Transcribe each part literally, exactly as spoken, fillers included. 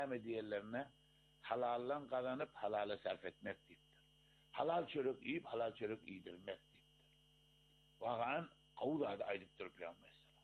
diyenlerine halallan kazanıp halale sarf etmek deyiptir. Halal çörük yiyip halal çörük yedirmek deyiptir. Vagan kavudada aydıptır Peygamber sallallahu.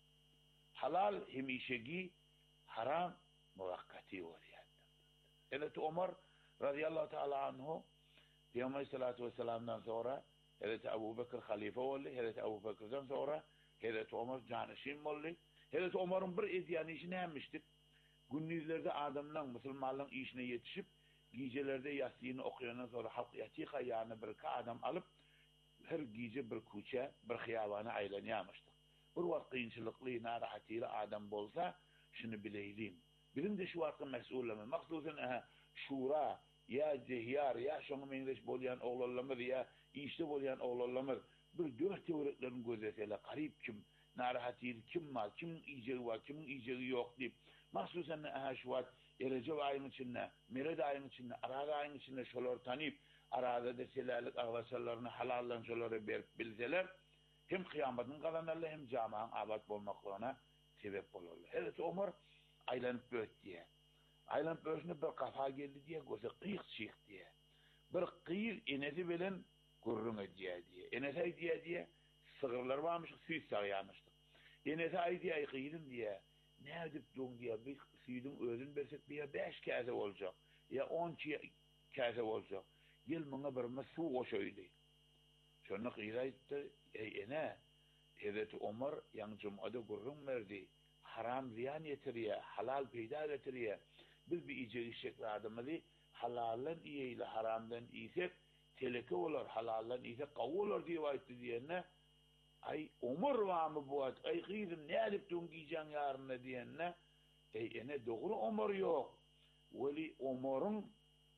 Halal hemişegi, haram muvakkati oliyatdır. Hazreti Ömer radıyallahu teala anhu Peygamber sallallahu aleyhi ve sellem'den sonra Hazreti Ebu Bekir halife oldu. Hazreti Ebu Bekir'den sonra Hazreti Ömer canişin oldu. Hazreti Ömer'in bir ediyanı işini emmiştik. Gündüzlerde adamdan, Müslümanların işine yetişip, gecelerinde yasini okuyandan sonra halk yatika yani bir adam alıp, her gece bir kuça, bir hıyavana aylanyamıştık. Bir vakit kıyınçılıklı, narahatıyla adam bolsa, şunu bileylim. Bilim de şu vakit mesulemi. Maksusun aha, şura, ya zehyar, ya şunu mengeç bolyan oğlallamır, ya işte bolyan oğlallamır. Bir dört teoretlerin gözeteyle, garip kim, narahatıyla kim var, kimin iyeceği var, kimin iyeceği yok deyip, mahsusen aha şu vakit, Recep ayının içinde, Mered ayının içinde, Arada ayının içinde şolar tanıyıp, arada da selalık ağlaşalarını halallan şoları berip bilseler, hem kıyametin kazanırlar, hem camağın abat olmaklığına sebep olurlar. Hazreti Ömer aylanıp böt diye. Aylanıp bötünde bir kafa geldi diye, göze kıyık çık diye. Bir kıyık enesi bilen gurrunu diye diye. Enesi ay diye diye, sığırlar varmış, süt sağıyamıştık. Enesi ay diye, ay kıyırım diye. Ne edip duğun diye, bir süydün özün bersek bir beş kase olacak, ya on kase olacak. Gel bana bir su koşuydu. Şunu kıyıraydı, ey ene, Hazreti Ömer yan cumada gurrun verdi, haram ziyan yetiriye, halal peyda getiriye. Biz bir iyice işekli adamı halallen iyiyle haramdan iyisek, teleke olur, halallen iyisek kavu olur diye vayıttı diyene, ay Ömer var mı bu at, ay kıyırım ne edip duğun giyeceksin yarına diyene, ey ene doğru Ömer yok. Veli Ömer'in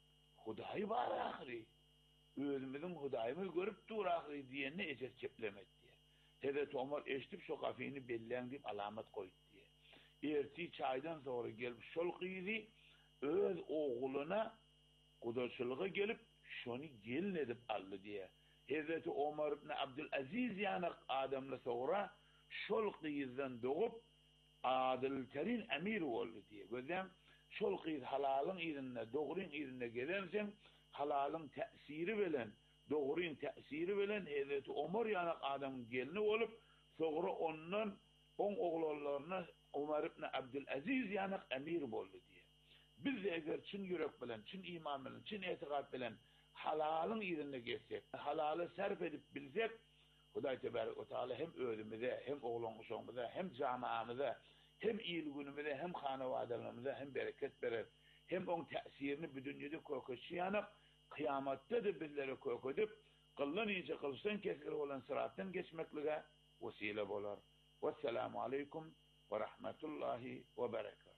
Hudayı var ahiri. Özümüzün Hudayımı görüp dur ahiri diyene eces çeplemet diye. Hazreti Ömer eştip şu kafini belleyen deyip alamet koydu diye. Erti çaydan sonra gelip şol kıydı, öz oğluna kudaçılığa gelip şunu gelin edip aldı diye. Hazreti Ömer ibn Abdülaziz yani adamla sonra şol kıyızdan doğup adil-terin emir oldu diye. Gözlem şol kıyız halalın irinde, doğrun irinde gelensen halalın tesiri bilen, doğrun tesiri bilen Hazreti Ömer yani adamın gelini olup sonra ondan on oğullarına Ömer ibn Abdülaziz yani emir oldu diye. Biz de eğer çin yürek bilen, çin iman bilen, çin etikat bilen halalın irinde geçsek, halalı sarf edip bilsek, Huday Tebarek ve Teala hem özümüze, hem oğlumuzumuza, hem camiamıza, hem iyilgünümüze, hem hanevadalarımıza, hem bereket verir. Hem onun tesirini bir dünyada kokuşuyanıp, kıyamatta da bizlere kokudip, kıllan iyice kılsan kesir olan sırattan geçmekliğe vesile olur. Vesselamu aleyküm ve rahmetullahi ve berekat.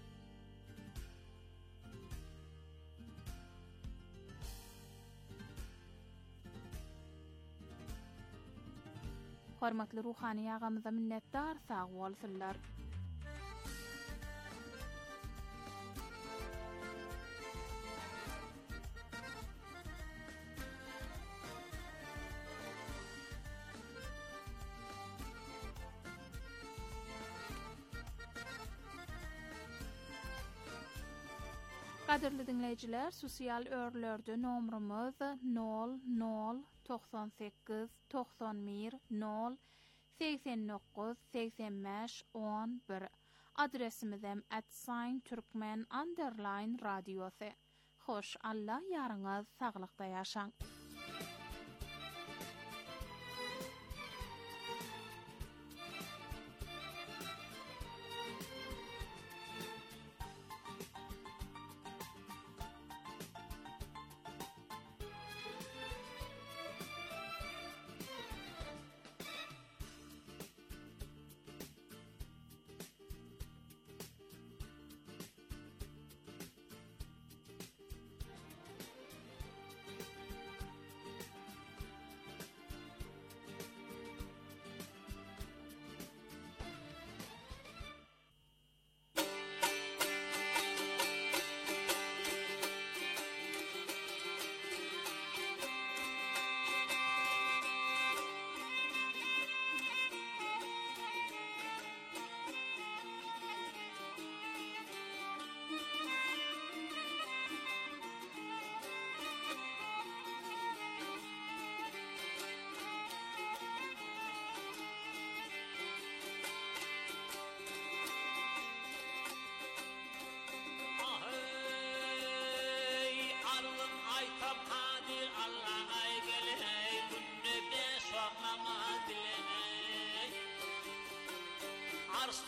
Hormatly ruhani ýagamyza minnetdar, sag bolsunlar. Qadirli dinleyijiler, sosial örlerde nomrumuz nol nol doksan sekiz doksan bir nol seksen dokuz seksen beş on bir. Adresimiz hem at sign turkmen underline radyosu. Hoş Allah yarınız sağlıkta yaşang.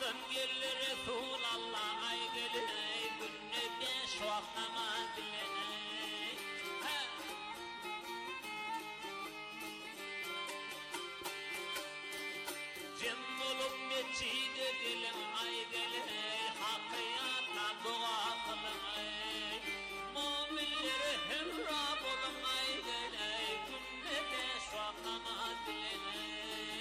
Namazım gelir Resul Allah ay gelir günde beş vakit namaz dileney. Cem olup meçhide dilim ay gelir hakkıyata dua kılın. Mu'minlere hemra bulun ay gelir günde beş vakit namaz dileney.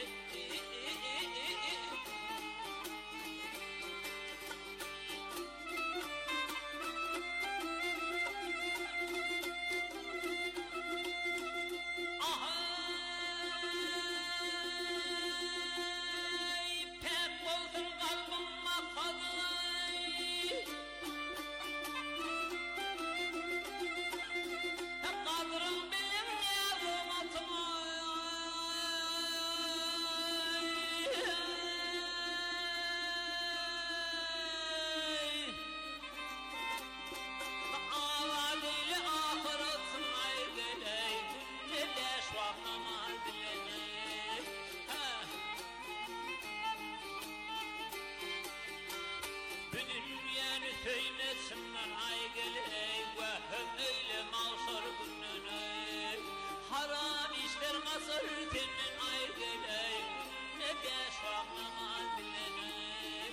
Söylesinler ay geley vahım öyle mağsar gününe haram işler masar tenin ay geley ne beş vakit namaz dileney.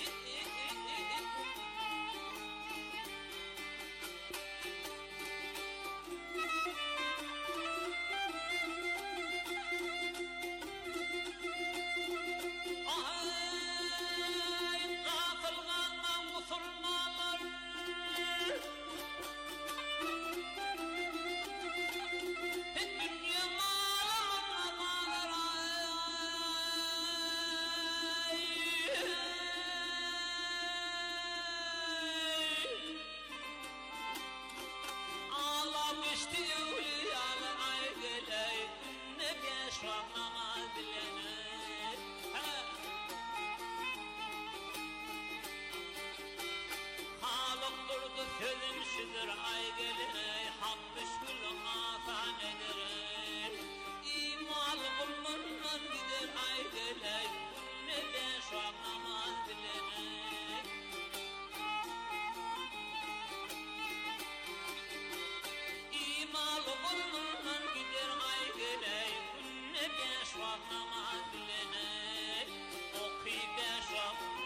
Sözümsüdür ay gelir, hak müşkül atan eder. İmal bulundan gider ay gelir, ne beş vakit namaz dileney. İmal bulundan gider ay gelir, ne beş vakit namaz dileney. Okuy beş vakit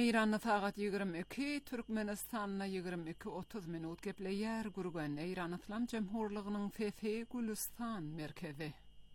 Eýranda sagat ýygrym iki, Türkmenistanyna ýygrym iki otuz minut gepleýär gurgan Eýran Islam Jemhurlygynyň F F Gülistan merkezi.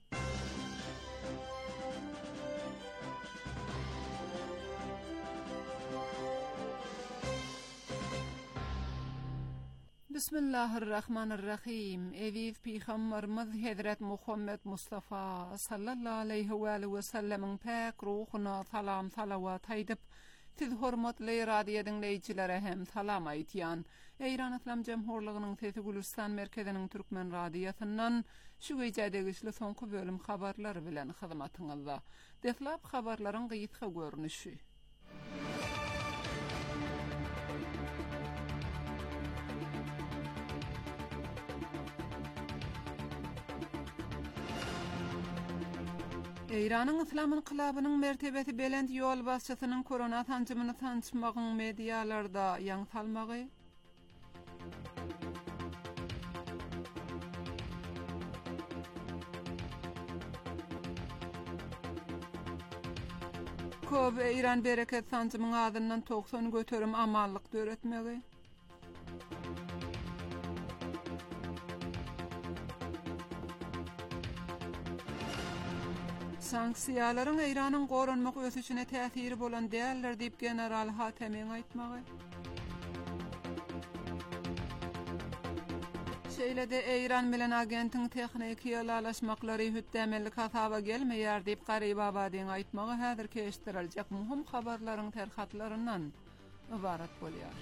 Bismillahirrahmanirrahim. Eviz Peygamberimiz Hazret Muhammed Mustafa sallallahu aleyhi ve sellem'in pek ruhuna salam salavat aýdyp, siz hormatly radio dinleýçilere hem salam aýtýan. Eýran Islam Jemhurlygynyň Sesi Gülistan merkeziniň türkmen radiosundan şu gecedegişli soňky bölüm habarlary bilen hyzmatyňyzda. Deslap habarlaryň gyýytka görnüşi. Eýranyň Islam inqilabynyň mertebesi belend ýol başçysynyň korona tanjymyny tanışmagyň medialarda ýaň salmagy. Köp Eýran bereket tanjymyň adyndan doksan göterim amallyk döretmegi. Sanksiýalaryň Eýranyň goranmak ösüşine täsiri bolan däller diýip general Hatemiň aýtmagy. Şeýlede Eýran bilen agentiň tehniki ýalaşmaklary hütdemellik hasaba gelmeýär diýip Garyp Abadyň aýtmagy häzir keşdiriljek muhim habarlaryň terhatlaryndan ibarat bolýar.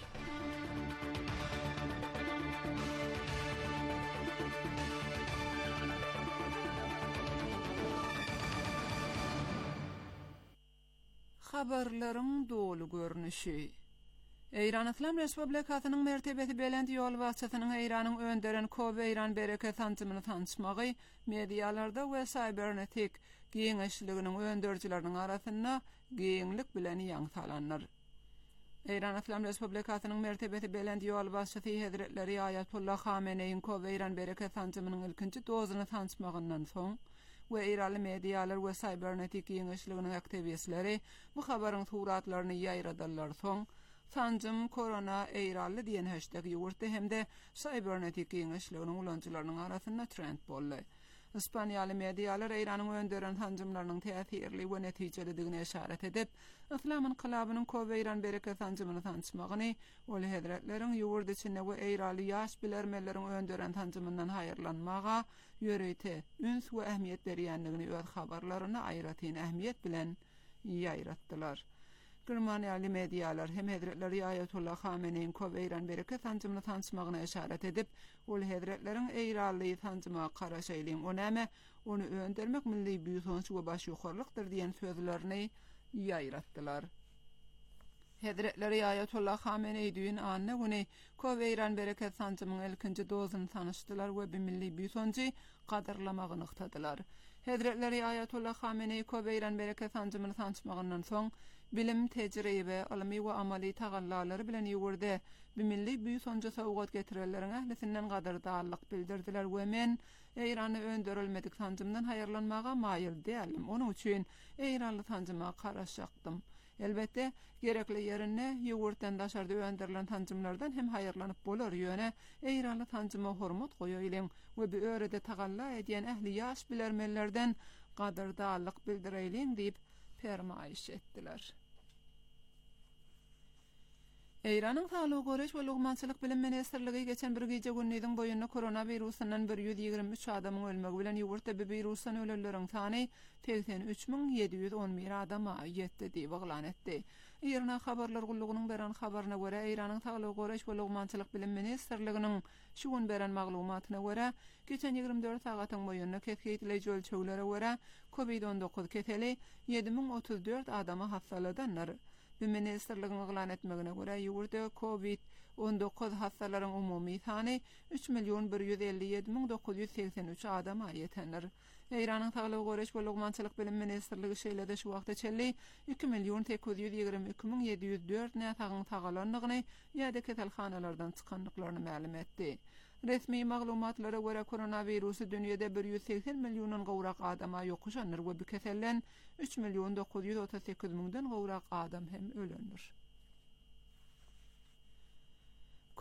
Habarlaryň dolu görnüşi. Eýran Islam Respublikasynyň mertebesi belend ýol başçysynyň Eýranyň önderen Köp Eýran bereket tanjymyny tanışmagy medialarda we cybernetik giňeşliginiň öndörjileriniň arasynda giňlik bilen ýaň salanlar. Eýran Islam Respublikasynyň mertebesi belend ýol başçysy Hazretleri Ayatullah Hameneýiň Köp Eýran bereket tanjymynyň ilkinji dozyny tanışmagyndan soň we Eýraly medialar we cybernetik giňeşliginiň aktivistleri bu habaryň suratlaryny ýaýradylar soň tanjym korona Eýraly diýen hashtag ýurtdy hemde cybernetik giňeşliginiň ulanjylarynyň arasynda trend boldy. İspaniýaly medialar Eýranyň önderen tanjymlarynyň täsirli we netijeligine işaret edip, Islam inqilabynyň Köp Eýran bereket tanjymyny tanışmagyny, ol hedretleriň ýurt içinde we Eýraly ýaş bilermelerin önderen tanjymyndan haýyrlanmaga ýöreýte üns we ähmiýet berýändigini öz habarlaryna aýratyn ähmiýet bilen ýaýratdylar. Germaniýaly medialar hem hedretleri Ayatullah Hameneýiň Köp Eýran bereket tanjymyny tanışmagyna işaret edip, ol hedretleriň Eýraly tanjyma garaşaýlyň onäme onu öndermek milli büýüsonçy we baş ýokarlykdyr diýen sözlerini ýaýratdylar. Hedretleri Ayatullah Hameneýi düýün anna güni Köp Eýran bereket tanjymynyň ilkinji dozyny tanışdylar we bir milli büýüsonçy gadarlamagyny yktadylar. Hedretleri Ayatullah Hameneýi Köp Eýran bereket tanjymyny tanışmagyndan soň bilim, tejribe, ilmi we amali tagallalary bilen ýurde bir milli büýüsonçy sowgat getirenleriň ählisinden gadardalyk bildirdiler we men Eýrany önderilmedik tanjymdan haýyrlanmaga maýyl dälim. Onuň üçin Eýranly tanjyma garaşakdym. Elbette gerekli ýerine ýurtdan daşardy önderilen tanjymlardan hem haýyrlanyp bolar ýöne Eýranly tanjyma hormat goýaýlyň we bir örede tagalla edýän ähli ýaş bilermenlerden gadardalyk bildireýliň diýip fermaýyş etdiler. Eýranyň Saglyk Goraş we Lugmançylyk bilim ministrligi geçen bir gece günniň boýundan koronawirusundan bir ýüz ýigirme üç adamyň ölmegi bilen ýurtda bu wirusdan ölenleriň sany seksen üç min yedi yüz on bir adama ýetdi diýip oglan etdi. Ýerine habarlar gullugynyň beren habaryna görä Eýranyň Saglyk Goraş we Lugmançylyk bilim ministrliginiň şu gün beren maglumatyna görä geçen ýigirme dört sagatyň boýundan kesgitleýiji ölçeglere görä covid on dokuz keseli yedi min otuz dört adama hastaladanlar. Bu ministerligiň oglan etmegine görä ýurtda covid on dokuz hastalaryň umumy sany üç milyon bir yüz elli ýedi min dokuz yüz seksen üç adama ýetenler. Eýranyň Saglyk Goraş we Lugmançylyk bilim ministrligi şeýlede şu wagtda çelli iki milyon sekiz yüz ýigirme iki min yedi yüz dört näsagyň tagalanlygyny ýa-da keselhanalardan çykanlyklaryny ma'lum etdi. Resmi maglumatlara göre koronavirusu dünyada bir yüz seksen milyonun gowrak adama ýokuşanlar we bu kesellen üç milyon dokuz yüz otuz sekiz miňden gowrak adam hem ölendir.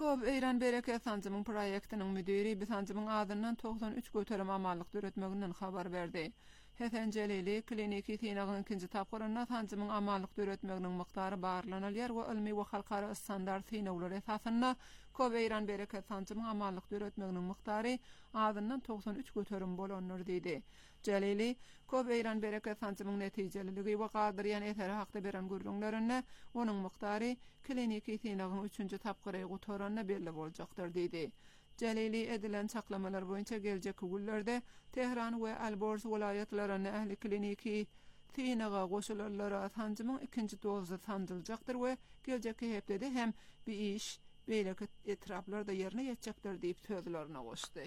Kob Eýran Bereket Tanzymyň proýektiniň müdiri bu tanzymyň adyndan doksan üç göterim amallyk döretmeginden habar berdi. Heten Jelili kliniki tinagyň ikinji tapgyrynda tanzymyň amallyk döretmeginiň miqdary barlanalýar we ilmi we halkara standart tinawlar esasynda Kob Eýran Bereket tanzymyň amallyk döretmeginiň miqdary adyndan doksan üç göterim bolanlar diýdi. Jelili Kob Eýran Bereket tanzymyň netijeliligi we gadyryan eteri hakda beren gürlüňlerine onuň miqdary kliniki tinagyň üçünji tapgyry gutaranyna belli boljakdyr diýdi. Jelili edilen saklamalar boýunça geljeki günlerde Tehran we Alborz vilayatlaryna ähli kliniki tinaga goşulanlara tanzymyň ikinji dozy tanzyljakdyr we geljeki hepde hem bir iş beýleki etraplarda ýerine ýetjekdir diýip sözlerini goşdy.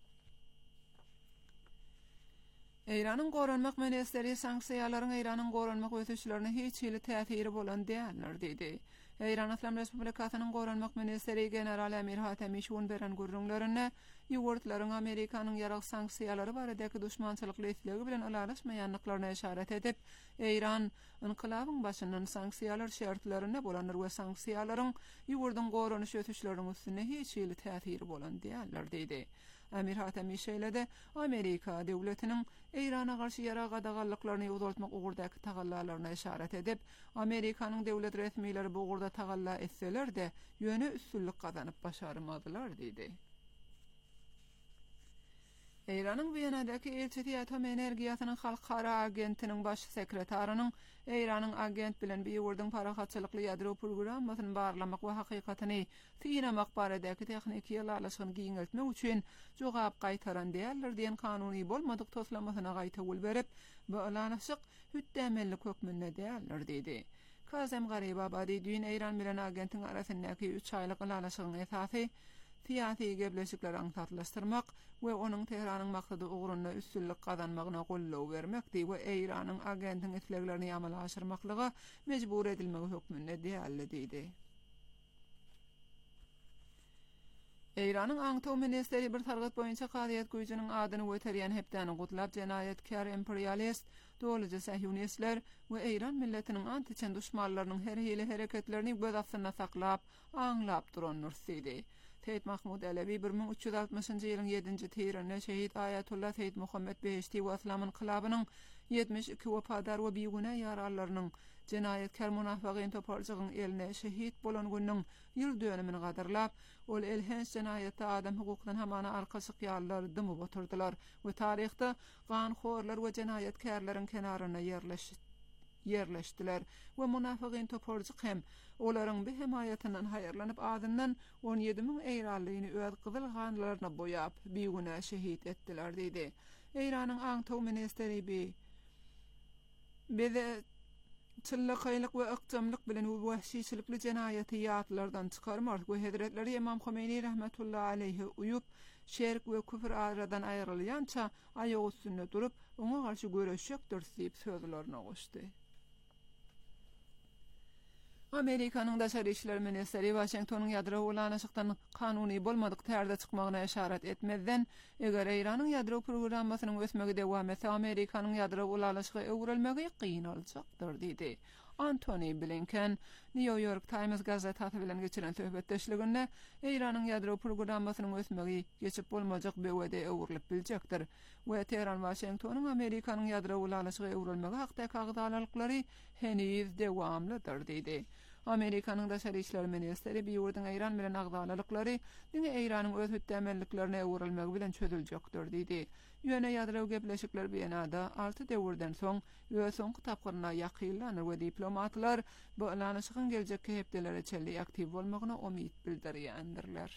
Eýranyň goranmak menesleri sanksiýalaryň Eýranyň goranmak ötüşlerine hiç hili täsiri bolan diýenler diýdi. Eýran Islam Respublikasynyň goranmak menesleri general Emir Hatemi şuň beren gürrüňlerine ýurtlaryň Amerikanyň ýarak sanksiýalary baradäki düşmançylyk leýtligi bilen alaşmaýanlyklaryna işaret edip, Eýran inqilabyň başyndan sanksiýalar şertlerine bolanlar we sanksiýalaryň ýurduň goranyş ötüşleriniň üstüne hiç hili täsiri bolan diýenler diýdi. Emir Hatemi şeýlede Amerika döwletiniň Eýrana garşy ýara gadagalyklaryny uzatmak ugurdaky tagallalaryna işaret edip, Amerikanyň döwlet resmiýetleri bu ugurda tagalla etseler-de ýöne üstünlik gazanyp başarmadylar diýdi. Eýranyň Wienadaky elçisi Atom Energiýasynyň halkara agentiniň baş sekretarynyň Eýranyň agent bilen bir ýurduň parahatçylykly ýadro programmasyny barlamak we hakykatyny synamak baradaky techniki ýalaşygyny giňeltmek üçin jogap gaýtaran diýerler diýen kanuny bolmadyk toslamasyna gaýta berip, bu alanyşyk hütdemellik hökmünde diýerler diýdi. Kazem Garibabadi düýün Eýran bilen agentin arasyndaky üç aýlyk alanyşygyň esasy siyasi gebleşikleri aňtatlaşdyrmak we onuň Tehranyň maksady ugrunda üstünlik gazanmagyna gollaw bermekdi we Eýranyň agentin isleglerini amala aşyrmaklyga mejbur edilmegi hökmünde diýerler diýdi. Eýranyň aňtaw ministeri bir targat boýunça gaýet güýjüniň adyny weterýän hepdäni gutlap jenayetkar imperialist, dolaja sahyonistler we Eýran milletiniň antiçen düşmanlarynyň her hili hereketlerini göz astyna saklap, aňlap duranlar diýdi. Seyyid Mahmud Alevi bir ming üç ýüz altmışynjy ýylyň ýedinji týerinde Şehit Ayatullah Seyyid Muhammed Beşti we Islam inqilabynyň yetmiş iki wepadar we biýgüne ýarallarynyň jenayetkar munafiqyn toparjygyň eline şehit bolan günniň ýyl dönümini gadarlap, ol elhens jenayetde adam hukukynyň hamana arkasyk ýarlary dymy boturdylar we taryhda ganxorlar we jenayetkarlaryň kenaryna ýerleşdi. yerleşdiler we munafiqyn toparjyk hem olaryň bir hemayatynyň haýyrlanyp adyndan on ýedi ming eýranlygyny öz gyzyl ganlaryna boýap biýgüne şehit etdiler diýdi. Eýranyň aňtaw ministeri bi bede çyllykylyk we ykjamlyk bilen wahşiçilikli jenaýaty ýatlardan çykarmak we Hazretleri Imam Khomeini rahmetullahi aleyhi uyup şerk we küfür aradan aýrylýança aýagy üstünde durup oňa garşy göreşekdir diýip sözlerini goşdy. Amerikanyň daşary işler ministeri Washingtonyň ýadro ulanyşykdan kanuny bolmadyk tärde çykmagyna işaret etmeden, eger Eýranyň ýadro programmasynyň ösmegi dewam etse, Amerikanyň ýadro ulanyşygy öwrelmegi gyn boljakdyr diýdi. Anthony Blinken New York Times gazetasy bilen geçiren söhbetdeşliginde Eýranyň ýadro programmasynyň ösmegi geçip bolmajak bewede öwrülip biljekdir we Tehran Washingtonyň Amerikanyň ýadro ulanyşygy öwrelmegi hakda agdalalyklary heniz dewamlydyr diýdi. Amerikanyň daşary işler ministeri bir ýurduň Eýran bilen agdalalyklary diňe Eýranyň öz hütdemelliklerine öwrelmegi bilen çözüljekdir diýdi. Ýöne ýadro gepleşikler biýenada alty döwürden soň öz soňky tapgyryna ýakynlanýar we diplomatlar bu alanyşygyň geljekki hepdelere çelli aktiv bolmagyna umyt bildirýändirler.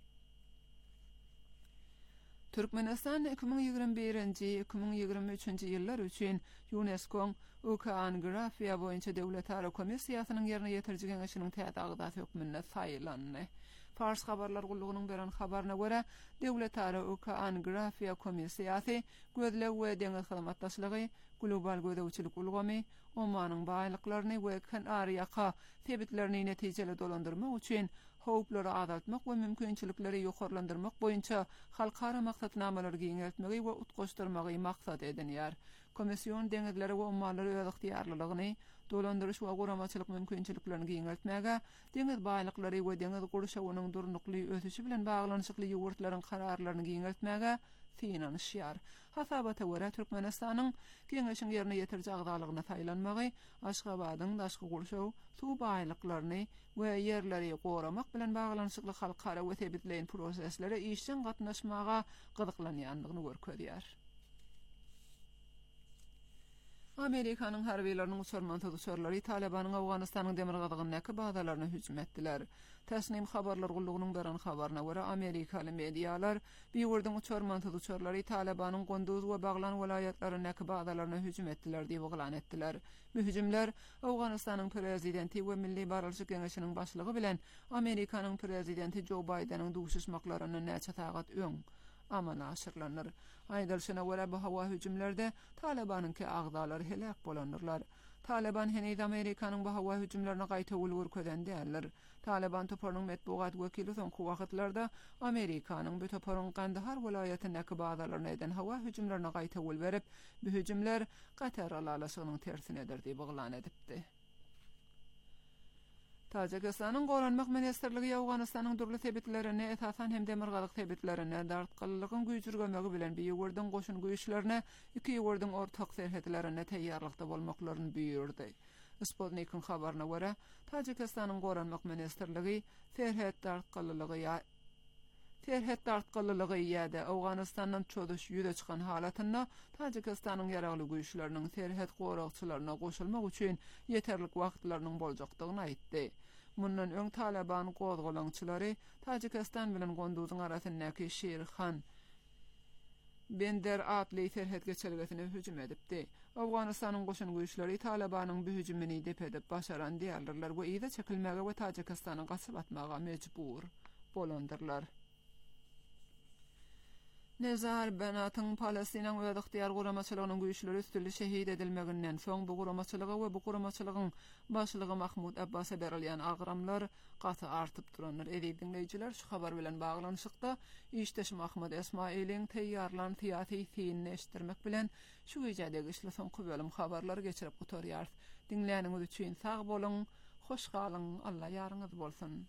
Türkmenistan iki ming ýygrimi birinji - iki ming ýygrimi üçinji ýyllar üçin UNESCO Okeanografiýa boýunça döwletara komissiýasynyň ýerine ýetirjigen işiniň tädagda hökmünde saýlandy. Fars habarlar gullugynyň beren habaryna görä, döwletara Okeanografiýa komissiýasy gözlew we deňiz hyzmatdaşlygy, global gözewçilik ulgamy, Omanyň baýlyklaryny we Kanariýaka sebitlerini netijeli dolandyrmak üçin howpları azaltmak we mümkinçilikleri ýokarlandyrmak boýunça halkara maksatnamalar giňeltmegi we utgaşdyrmagy maksat edinýär. Komissiýon deňizleri we ummanlary öz ykhtiyarlylygyny dolandyryş we goramaçylyk mümkinçiliklerini giňeltmäge, deňiz baýlyklary we deňiz gurşawynyň durnukly ötüşi bilen baglanyşykly ýurtlaryň kararlaryny giňeltmäge finansiýar. Hasabata görä Türkmenistanyň geňeşiň ýerine ýetirjek agdalygyna taýlanmagy, Aşgabatyň daşky gurşaw, suw baýlyklaryny we ýerleri goramak bilen baglanyşykly halkara we tebitleýän proseslere işden gatnaşmaga gyzyklanýanlygyny görkezýär. Amerikanyň harbiýlarynyň uçurman tutuşarlary Talabanyň Awganystanyň demir gazygyny näki bagdalaryna hüjüm etdiler. Täsnim habarlar gullugynyň beran habaryna görä Amerikaly medialar bir wurdyň uçurman tutuşarlary Talabanyň Gonduz we Baglan vilayatlaryna näki bagdalaryna hüjüm etdiler diýip oglan etdiler. Bu hüjümler Awganystanyň prezidenti we Milli Baralşyk Geňeşiniň başlygy bilen Amerikanyň prezidenti Joe Bidenin duşuşmaklaryna näçe tagat öň amana aşyrlanır. Aýdylşyna görä bu hawa hüjümlerde Talabanyňky agdalary helak bolanyrlar. Taliban henüz Amerikanyň bu hawa hüjümlerini gaýta ulgurköden däldir. Taliban toparynyň medbugat wekili soňky wagtlarda Amerikanyň bu toparyň Kandahar welaýatynyň bagdalaryna eden hawa hüjümlerini gaýta ul berip, bu hüjümler Qatar alasynyň tersinedir diýip oglan edipdi. Tajikistanyň Goranmak Ministrligi Awganystanyň durly tebitlerini esasan hem demir gazyk tebitlerini dartgylygyň güýjürgemegi bilen bir ýurdyň goşun güýçlerini iki ýurdyň ortak serhetlerine teýýarlykda bolmaklaryny buyurdy. Sputnik'in habaryna görä, Tajikistanyň Goranmak Ministrligi serhet dartgylygy ýa serhet dartgylygy ýa-da Awganystanyň çödüş ýüze çykan halatyna Tajikistanyň ýaragly güýçleriniň serhet goragçylaryna goşulmak üçin ýeterlik wagtlarynyň boljakdygyny aýtdy. Mundan öň Taliban gozgalaňçylary Tajikistan bilen Gonduzyň arasyndaky Şerhan Bender atly serhet geçergesine hüjüm edipdi. Awganystanyň goşun güýçleri Talabanyň bu hüjümini dep edip başaran diýerler we ýa-da çekilmäge we Tajikistanyň gasyp atmaga mejbur bolandyrlar. Nezar Benatyň Palestinaň we ykhtiyar goramaçylygynyň güýçleri üstünde şehit edilmeginden soň bu goramaçylygy we bu goramaçylygyň başlygy Mahmud Abbas'a berilýän agramlar gaty artyp duranlar. Edipdiňleýijiler şu habar bilen baglanyşykda işdeş Mahmud Esmailiň teýýarlan tiýaty fiýini eşitdirmek bilen şu ýerde güýçli soňky bölüm habarlary geçirip gutarýar. Dinleýäniňiz üçin sag bolun, hoş galyň, Allah ýarynňyz bolsun.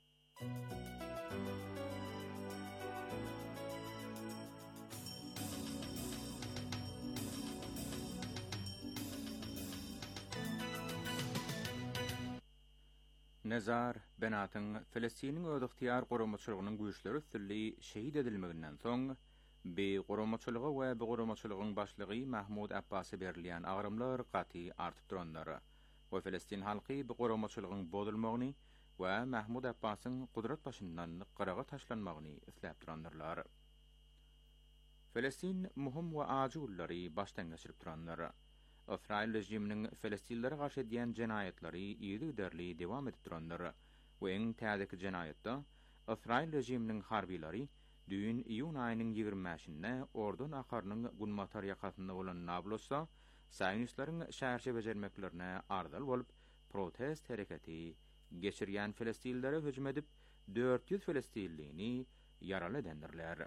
Nezar Benatyň Filistiniň öz ykhtiyar goramaçylygynyň güýçleri üstünde şehit edilmeginden soň be goramaçylygy we bu goramaçylygyň başlygy Mahmud Abbas'a berilýän agramlar gaty artyp duranlar. We Filistin halky bu goramaçylygyň bozulmagyny we Mahmud Abbas'yň gudrat başyndan gyraga taşlanmagyny isläp duranlar. Filistin muhim we ajullary başdan geçirip duranlar. İsrail rejiminiň Filistinlere garşy edýän jenaýetleri ýygy derli dewam edip duranlar. We eň täzeki jenaýetde İsrail rejiminiň harbiýlary düýün iýun aýynyň ýigirme beşinde ordun akarynyň Gunmatar ýakasynda bolan Nablusda saýnyşlaryň şäherçe bejermeklerine ardal bolup protest hereketi geçirýän Filistinlere hüjüm edip dört yüz Filistinlini ýaraly edendirler.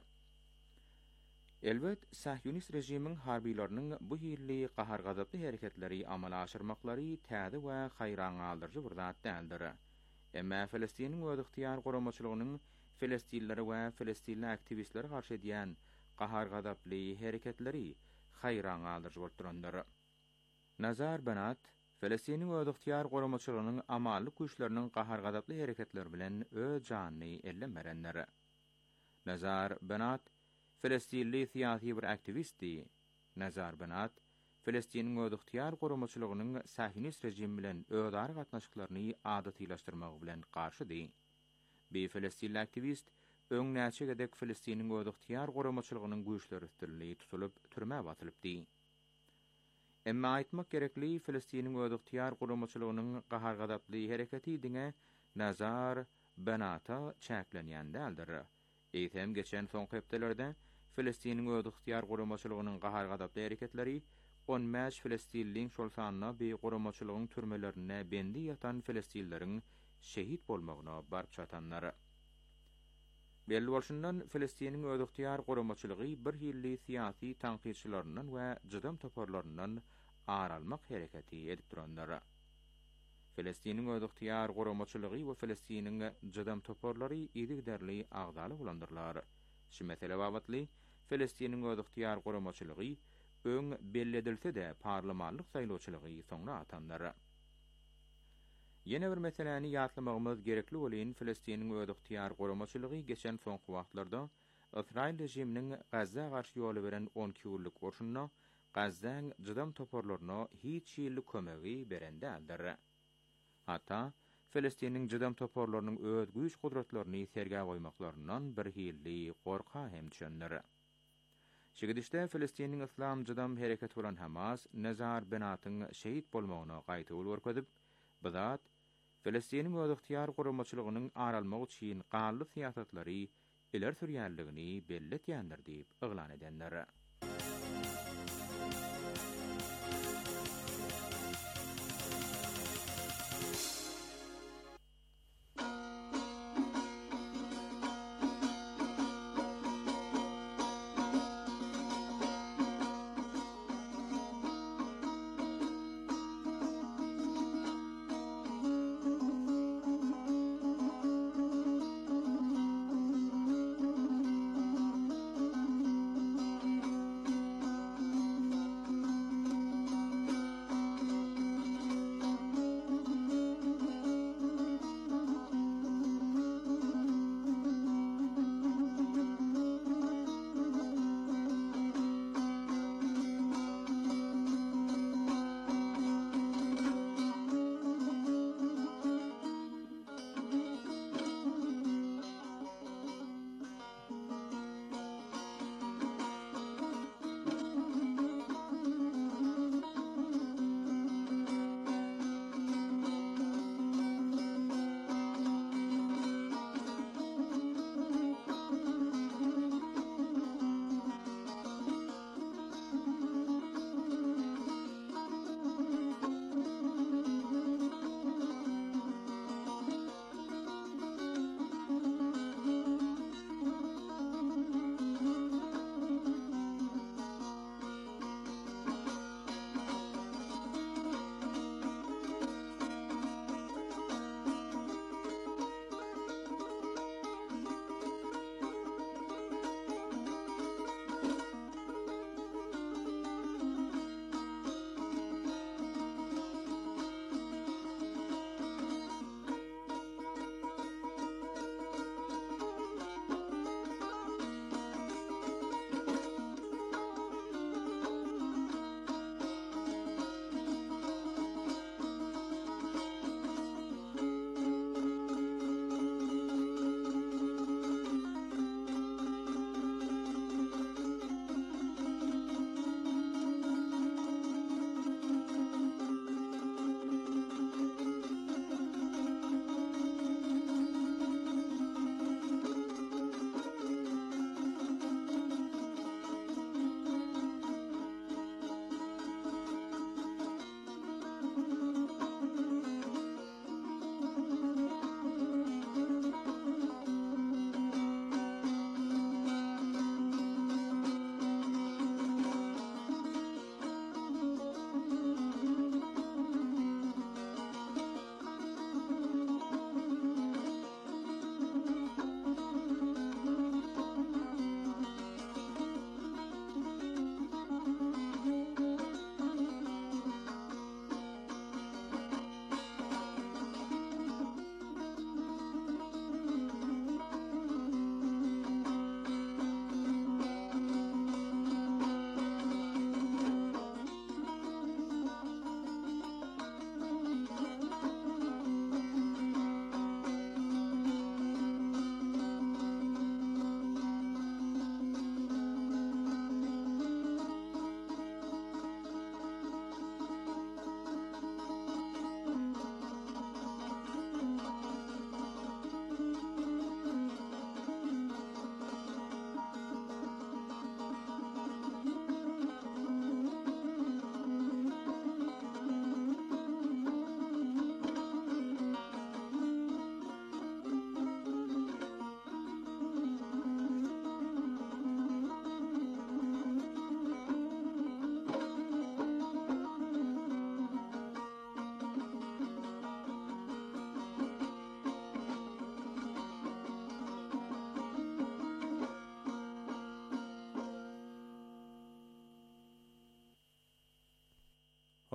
Elbet Sahyonist rejimiň harbiýlarynyň bu ýylly gahar gazaply hereketleri amala aşyrmaklary täze we haýran galdyrjy bir zat däldir. Emma Filistiniň öz ykhtiyar goramaçylygynyň Filistinlere we Filistinli aktivistleri garşy edýän gahar gazaply hereketleri haýran galdyrjy bolup durandyr. Nazar Benat Filistiniň öz ykhtiyar goramaçylygynyň amallyk güýçleriniň gahar gazaply hereketleri bilen öz janyny ellemerenler. Nazar Benat Filistinli siyasi bir aktivisti. Nazar Benat Filistiniň öz ykhtiyar goramaçylygynyň Sahyonist rejim bilen öýdary gatnaşyklaryny adatylaşdyrmagy bilen garşydy. Bir Filistinli aktivist öň näçe gedek Filistiniň öz ykhtiyar goramaçylygynyň güýçleri üstünde tutulup türmäge batylypdy. Emma aýtmak gerekli Filistiniň öz ykhtiyar goramaçylygynyň gahar gazaply hereketi diňe Nazar Benata çäklenýän däldir. Eýtem geçen soňky hepdelerde Filistiniň öz ykhtiyar goramaçylygynyň gahar gazaply hereketleri on beş Filistinliň şol sanyna bir goramaçylygyň türmelerine bendi ýatan Filistinlilerin şehit bolmagyna barp çatanlary. Belli bolşundan Filistiniň öz ıhtiýar guramaçylygy bir ýylly syýasy tanqidçileriniň we jydam toparlarynyň aralmak hereketi edip duranlara. Filistiniň öz ıhtiýar guramaçylygy we Filistiniň jydam toparlary ýygyderli agdaly bulandyrlar. Şu mesele babatly Filistiniň öz ıhtiýar guramaçylygy öň belledilse-de parlamanlyk saýlawçylygy soňra atanlara. Yine bir meseleni ýatlamagymyz gerekli bolan Filistiniň öz ıhtiýar guramaçylygy geçen soňky wagtlarda Israil rejiminiň Gazza garşy ýoly beren on iki ýyllyk urşunyna Gazzaň jydam toparlaryna hiç ýylly kömegi berende aldyr. Hatta Filistiniň jydam toparlarynyň öz güýç gudratlaryny sergä goýmaklaryndan bir ýylly gorka hem düşünýär. Şigidişde Filistiniň Islam jydam hereketi bolan Hamas Nazar Benatyň şehit bolmagyna gaýty bolýar. Bu zat Filistiniň öz ıhtiýar guramaçylygynyň aralmagy üçin gaňly syýasatlary iler sürýänligini belli etýändir diýip yglan edenler.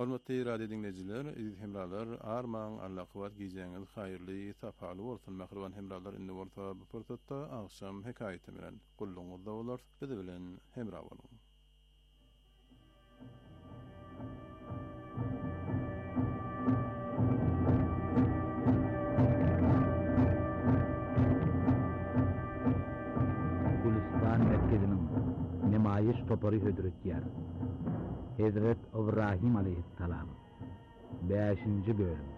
Hormatly radio dinleyijiler, iziz hemralar, arman, Allah kıvat giýjeňiz haýyrly, sapaly bolsun. Mahruban hemralar indi bolsa bu pursatda akşam hekaýete bilen gulluňyzda bolar. Bizi bilen hemra bolun. Gulistan merkezinin nemayiş topary hödüretýär. Hazret İbrahim aleyhisselam beşinci bölüm.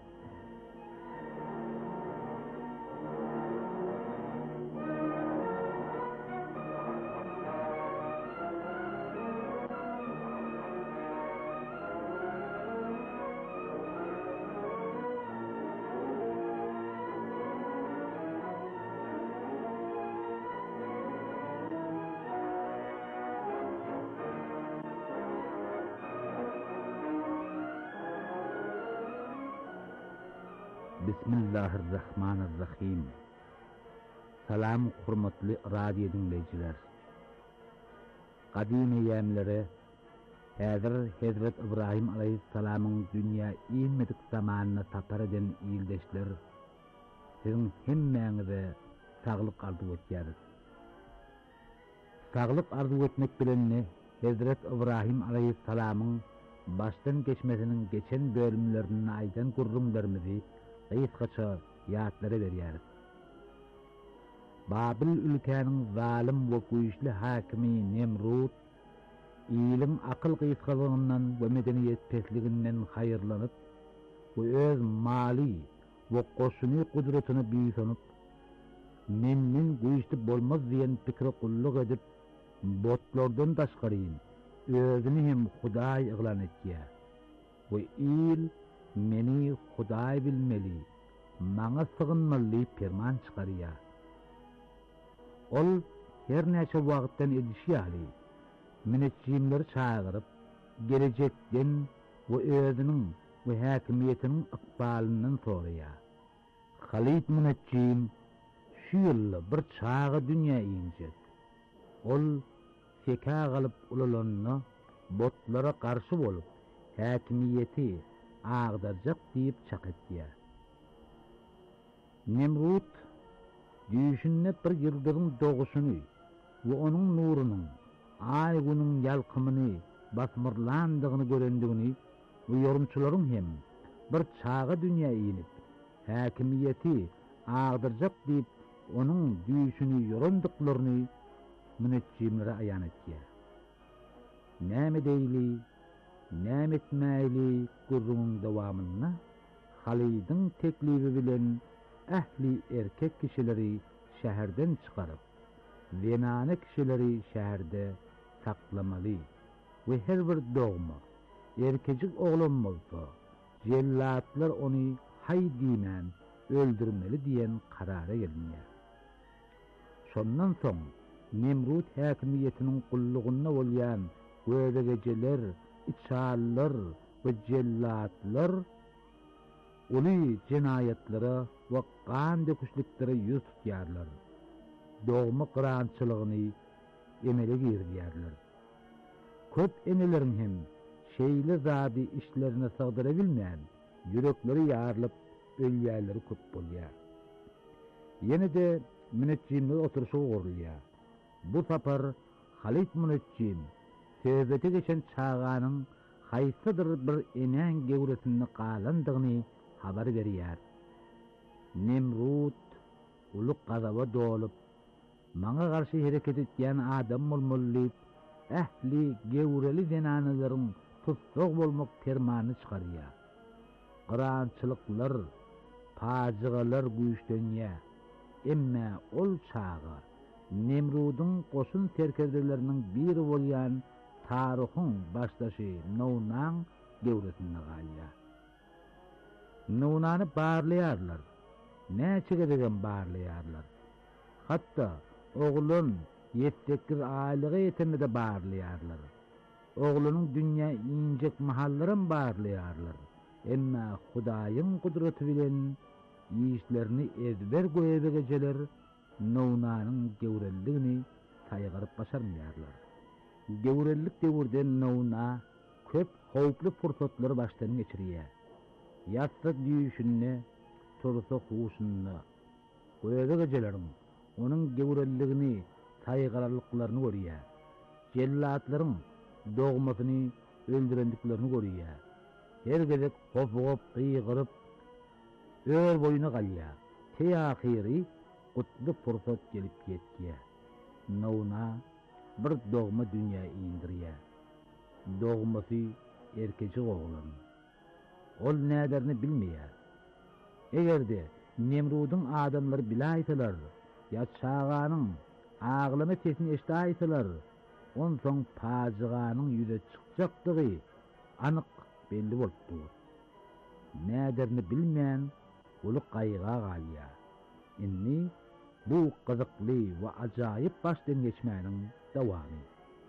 Bismillahirrahmanirrahim. Salam hurmatly radio dinleyijiler. Qadim ýemlere häzir Hazret İbrahim aleyhisselamyň dünýä ilmedik zamanyna tapar eden ýyldaşlar siziň hemmeňize saglyk arzu etýär. Saglyk arzu etmek bilenni Hazret İbrahim aleyhisselamyň başdan geçmesiniň geçen bölümlerini aýdan gurrunlarymyzy Gysgaça ýatlara berýäris. Babil ülkäniň zalim we güýçli hakimi Nemrut, ilim akyl gysgalygynyň we medeniýet pesliginden haýyrlanyp, we öz mali we goşuny kudretini büýsanyp, menden güýçli bolmaz diýen pikri gulluk edip, botlardan taşgaryn özüni hem Hudaý ýyglan etýär. We il meni Hudaý bilmeli, maňa sygynmaly perman çykarýar. Ol her näçe wagtdan edişýärli, minetçiler çağırıp, gelecekden we özüniň we häkimiýetiniň ykbalyndan soraýar. Halid minetçim şu ýyly bir çağa dünýä injek. Ol seka galyp ulalanyny botlara garşy bolup, häkimiýeti ağdarjak diýip çakytýar. Nemrut düşünne bir ýyldyryň dogusyny we onuň nurunyň ay günüň ýalkymyny basmyrlandygyny görendigini we ýorumçylaryň hem bir çağa dünýä inip häkimiýeti ağdarjak diýip onuň düşüni ýorandyklaryny minetçimlere aýan etýär. Näme deýli, näme etmäýli gurrunun dowamyna Halid'in teklibi bilen ähli erkek kişileri şäherden çykaryp, wenany kişileri şäherde saklamaly we her bir dogma erkejik oglan bolsa, jellatlar ony hay diýmän öldürmeli diýen karara gelýär. Şondan soň Nemrut häkimiýetiniň gullugyna bolýan göbegeceler, içallar ve jellatlar uly cinayetlara ve kan döküşliklere yüz tutýarlar. Dogma qırançylygyny emele girýärler. Köp eneleriň hem şeýle zady işlerine sagdyra bilmän, yürekleri ýarylyp ölýärleri köp bolýar. Ýene de minetçimler oturuşy gurulýar. Bu sapar Halid minetçim söhbete geçen çağanyň haýsydyr bir enen gewresini galandygyny habar berýär. Nemrut uluk gazaba dolup, maňa garşy hereket etýän adam bolmaly, ähli gewreli denanylaryň tutsok bolmak permany çykarýar. Qırançylyklar, pajigalar güýçlenýär. Emma ol çağa Nemrud'un qoşun serkerdelerinin biri bolýan Taryhyň başdaşy Nunan gewresine galýar. Nunany barlaýarlar. Näçe degen barlaýarlar. Hatda oglun ýetti sekiz aýlyga ýetende de barlaýarlar. Oglunyň dünýä injek mahallaryn barlaýarlar. Emma Hudaýyň kudreti bilen işlerini ezber goýabegejeler Nunanyň gewrelligini taýgaryp başarmaýarlar. Gewrellik döwürden Nuna köp howply pursatlar başdan geçiriyor. Yatsa düýüşünne, tursa huşunna. Göýde gejelerin onun gewrelligini, saýgalalyklaryny görýär. Jellatlaryň dogmasyny öldürendiklerini görýär. Her gezek hop-hop gıygyryp öl boýuna galýar. Teýahiri gutly pursat gelip ýetýär. Nawna bir dogma dünýä indirýär. Dogmasy erkeci oglan. Ol näderini bilmeýär. Egerde Nemrud'un adamları bilaýsalar, ya çağanyň aglama sesini eşdaýsalar, on soň pajyganyň ýüze çykjakdygy anyk belli bolupdy. Näderini bilmeýän uly gaýga galýar. Inni bu gyzykly we ajaýyp başdan geçmäniň dawamy.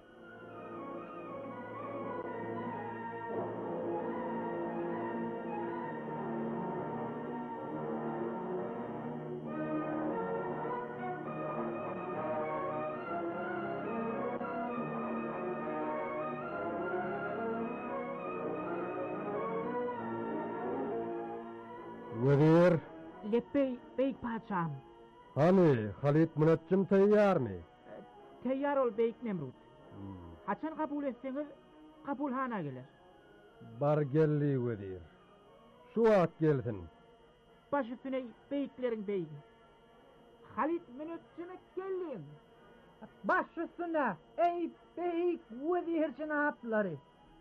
Wezir, Leppey beyk paçam. hani Halit Munaccım teyyar mı? Teyyar ol beyk Nemrut. Haçan kabul etseniz kabulhana gelir. Bar gelli wezir. Şu at gelsin. Baş üstüne beyiklerin beygi. Halit Munaccım'a gelin. Baş üstüne ey beyik vezir cenapları.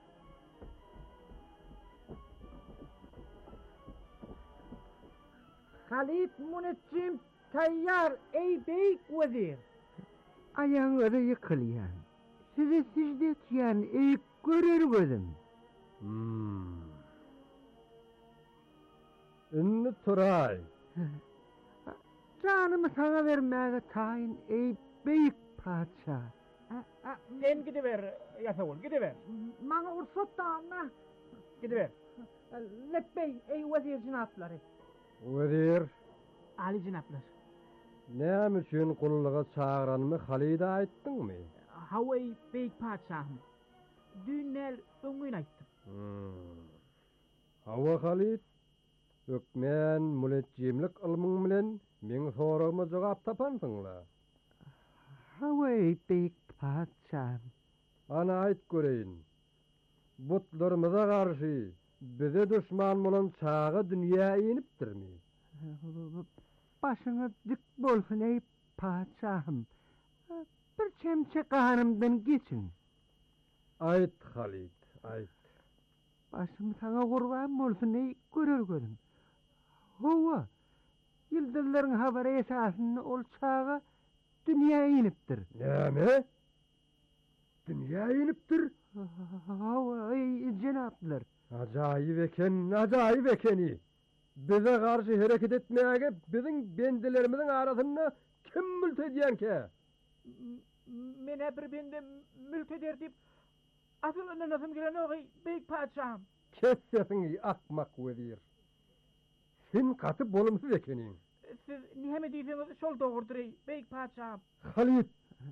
Halit Munaccım tayyar ey beyik vezir. Ayağınları yıkılyan. Sizi secde etyen ey görür gözüm. Hmm. Inni turay. Canımı sana vermeye tayin ey beyik paça. Sen gidiver Yasavul gidiver. Bana ursat da anla. Gidiver. Leppey ey vezir cenapları. Wezir, Ali cenaplar. näme üçin kulluga çağıranmy Halida aýtdyň mı? Havay beyik paçam. Dünnel öňüň aýtdym. Hmm. Hawa Halit, ökmen muletjimlik ilmiň bilen meň soragma jogap tapansyňlar. Havay beyik paçam. Ana aýt göreýin. Butlarymyza garşy bize düşman bolan çağı dünýä inipdirmi? Başına dik bolsun ey paçam. Bir çemçe kanımdan geçin. Aýt Halit, aýt. Başım sana kurban bolsun ey görür gözüm. Hova, yıldızların haberi esasında ol çağı dünyaya inipdir. Näme? Dünyä inipdir? Hova ey cenaplar. Ajaýyp eken, ajaýyp ekeni. Bize garşy hereket etmäge biziň bendilerimiziň arasynda kim mülk edýänke? Mene bir bende mülk eder dip asıl anasım gelen oğay beyik paçam. Kes sesiňi akmak wezir. Sen katy bolumsuz ekeniň. Siz näme diýseňiz şol dogurdur ey beyik paçam. Halit,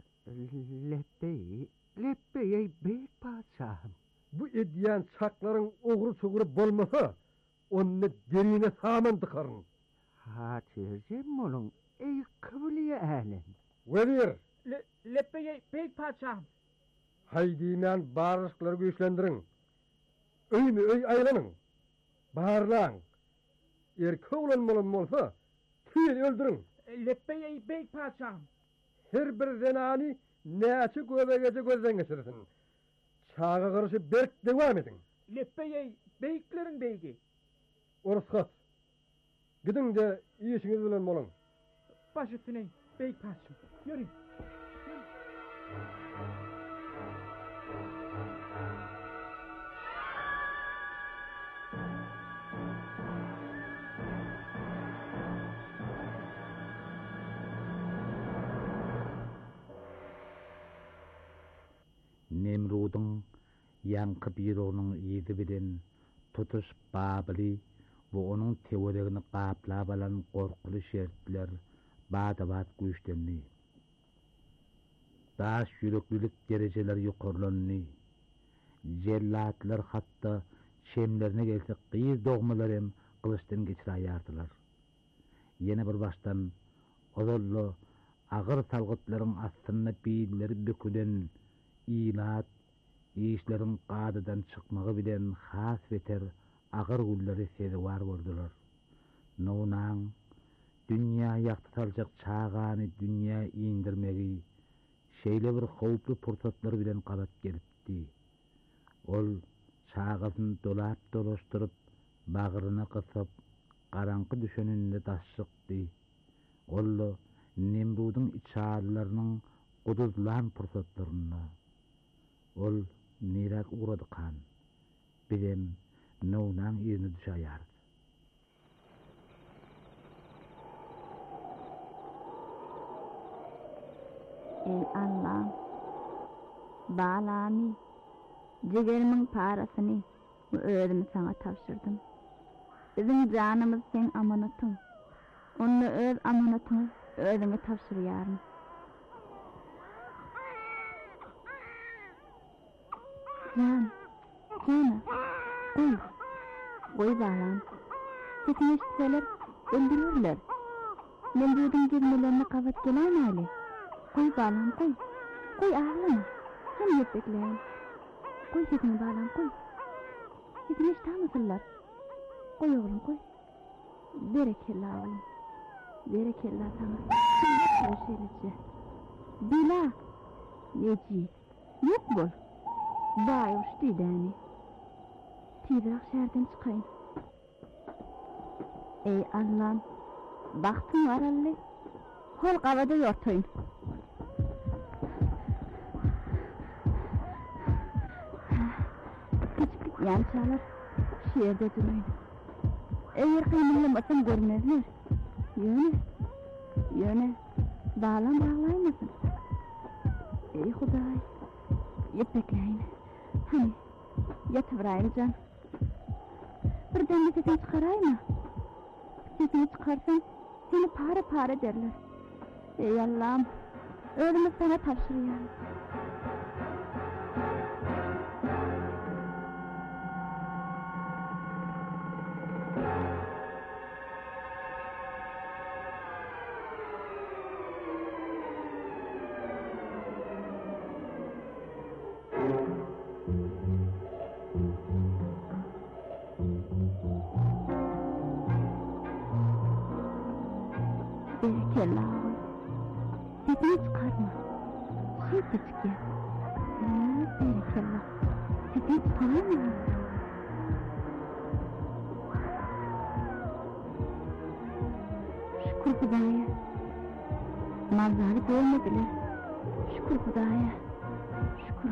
Leppey, leppey ey beyik paçam. bu edýän çaklaryň ogry çugry bolmasa, onu derine saman tıkarın. Hatırcım olun ey kıvliye älen. Wezir, Leppey ey beyik paçam. haydi men barışıkları güýçlendirin. Öými öý aýlanyň. Barlaň. Erkek bolan bolan bolsa, tüýeni öldürün. Leppey ey beyik paçam. Her bir zenani näçe göbegece gözden geçirsin. Çağa garşy berk dewam edin. Leppey ey beyikleriň beygi. Oraskat. Gidin de işiniz bilen bolun. Baş üstüne beyik paçam. Yürüyün. Nemrud'un yankı biroğunun iyidi bilen tutuş Babili ve onun teoregini qaplap alan korkulu şertler bada-bat güýçlendi. Daş yüreklilik dereceleri yukarlandı. jellatlar hatta şemlerine gelse qıyız doğmalar hem kılıçtan geçir ayardılar. Yine bir baştan odollu ağır salgıtların astında biyilleri bükülen ilat, işlerin qadıdan çıkmağı bilen has beter ağır gülleri sezi var oldular. Nunan, dünya yaktı salacak çağanı dünya indirmegi, şeyle bir xowplu pursatlar bilen qabat gelipdi. Ol çağasını dolap dolaştırıp, bağrına qısıp, qarankı düşönünde taşıqdı. Ollu, Nemrud'un içarlarının quduzlan pursatlarına. Ol, nirak uğradı kan. Bilem, Nunan irini düşayardı. Ey Allah, balami, cigerimin parasını özümü sana tavşırdım. Bizim canımız sen amanatın. Onu öz amanatını özüne tavşırıyorum. Can, cana, koy, koy balam. Sesini işitseler öldürürler. Nemrud'un girmelerine kavat gelen hali. Koy balam koy, koy ağlama, hem yep bekleyin. Koy sesini balam koy, sesini işitamasınlar. Koy oğlum koy, berekella oğlum, berekella sana. Hoş eyleşe. Bila, neci, yok bol, bay uçtu dani. Tibrak şerden çıkayım. Ey Allah'ım, baktın var Allah, hol kavada yortayım. Yan çalar, şiirde durayım. Eğer kıyımlamasam görmezler. Yöne, yöne, bağlam bağlaymasın. Ey Huday, yap bekleyin. Hani, yatıvrayım can. Birden bir sesini çıkarayım mı? Sesini çıkarsan, seni para para derler. Ey Allah'ım, ölümü sana tavşırıyorum. Berekella oğul, sesini çıkarma, şimdi çık gel. Ha, berekella, sesini çıkarma. Şükür Hudaya, mazları görmediler. Şükür Hudaya, şükür.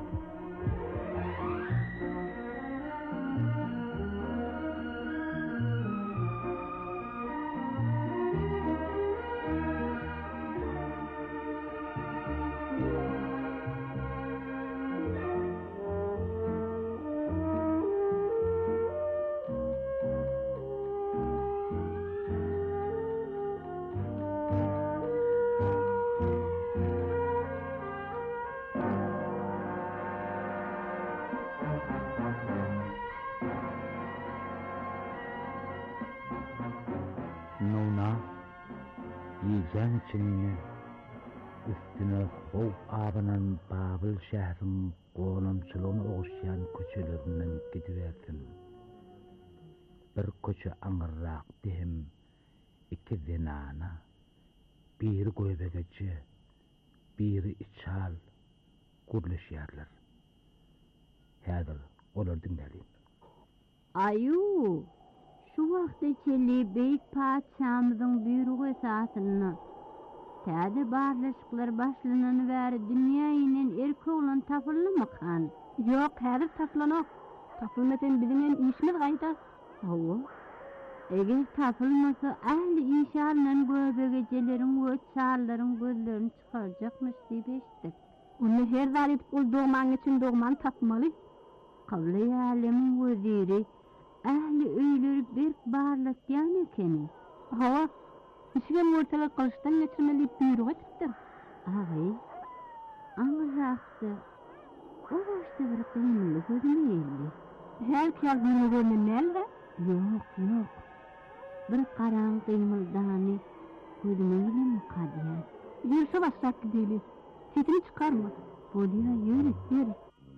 Nuna, yiyeceğin içinne, üstüne hov abının Babıl şehrin konumçuluğunu oğuşayan köçelerinden gidiversin. Bir köçe anırrak dihim, iki zinana, biri göbegeci, biri içal, gurleşiyarlar. Häzir olar dinleyin. Ayu, şu vakti çeli beyik padişahımızın buyruğu esasını, täze barlaşıklar başlananı bäri dünya inen erki olan tapıllı mı kan? Yok, häzir tapılanok. Tapılmasan bizimle işimiz kayda. Oğul, eger tapılmasa ahli inşallan göbegecelerin ve çağların gözlerini çıkaracakmış deyip eşittik. Onu her zalim ol doğman için doğman tapmalı. Kavli alemin veziri, ahli öyleri bir barlat yani ekeni. Hava, işine ortalık kılıçtan geçirmeli buyruğu etiptir. Ağay, anıraktı. O başta bir kıyımlı gözüme eğildi. Her kıyal bana görünmeli. Yok, yok. Bir karan kıyımıldağını gözüme eğilim kadiyen. Yürüse bassak gidelim. Sesini çıkarma. Bolya yürü, yürü.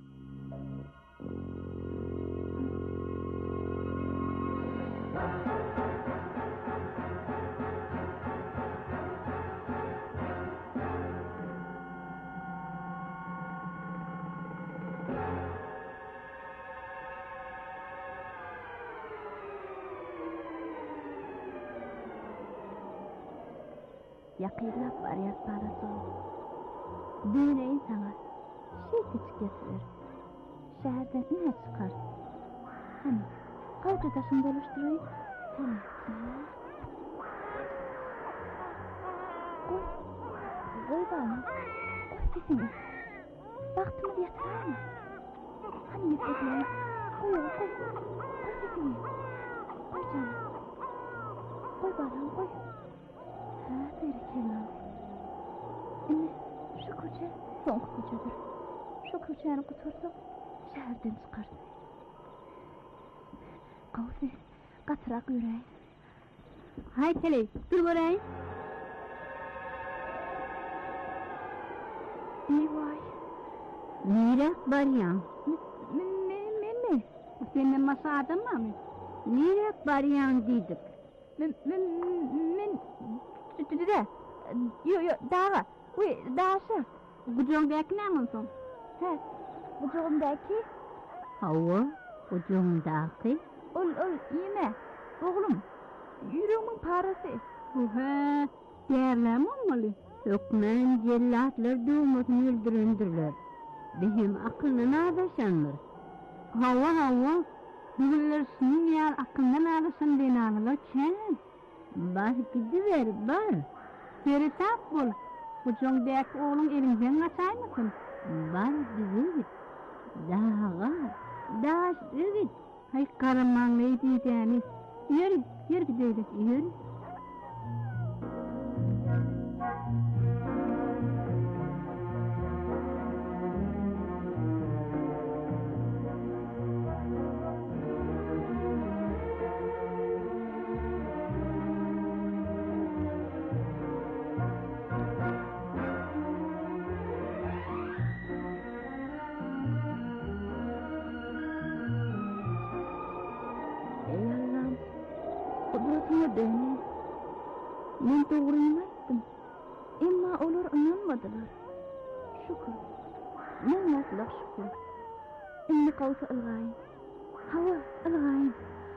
Yakırlap var ya parası. Döneyin sana. Şey küçük getirir. Şehirden ne çıkar? Hani kavga taşını doluşturayım. Hani. Koy. Koy bana. Koy sesini. Baktımı yatırır mı? Hani yıkıklar? Koy oğlum koy. Koy sesini. Koy canım. Koy bana koy. Ha, berkelam. Anne, şu koca son kocadır. Şu kocanı kutursa şehirden çıkar. Kavsi, katırak yüreğin. Hay tele, dur göreyim. Eyvay. Nere baryan? Men, men mi? Senin masa adam mı? Nere baryan dedik? Men, men, men... Dede, yo yo, dağa, uy, dağısı. Kucağımdaki ne anlamsın? He, kucağımdaki? Hava, kucağımdaki? Ol, ol, yeme, oğlum, yüreğimin parası. He, değerler mi olmalı? Hükmen cellatlar doğmasını öldüründürler. Benim akıllı nadaşanlar. Hava, hava, bugünler senin yer akıllı nadasın beni ağırlar çen. Bar gidiver, bar. Feritap bol. Kucağımdaki oğlun elinden kaçar mısın? Bar gidiver. Dağa, dağa gidiver. Hay karaman ne diyeceğini. Yürü, yürü gidelim, yürü. Kudretine beni, ben doğruyum ettim. Ama olur inanmadılar. Şükür, ben mutlak şükür. İnni kavsa ılgayım, hava ılgayım.